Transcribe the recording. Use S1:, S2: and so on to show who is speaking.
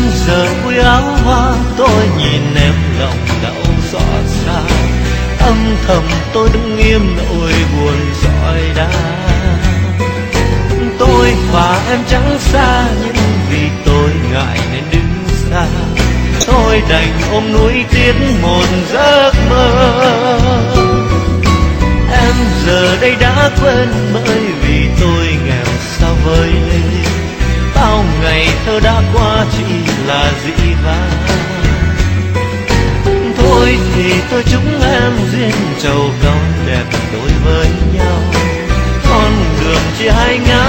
S1: giờ vui áo hoa, tôi nhìn em lòng đau xót xa. Âm thầm tôi đứng nghiêm nỗi buồn dõi đá. Tôi và em chẳng xa, nhưng vì tôi ngại nên đứng xa. Tôi đành ôm nuối tiếc một giấc mơ. Em giờ đây đã quên bởi vì tôi nghèo sao với ly. Bao ngày thơ đã qua chỉ là dĩ vãng. Thôi thì tôi chúc em duyên trầu cao đẹp đối với nhau. Con đường chia hai ngã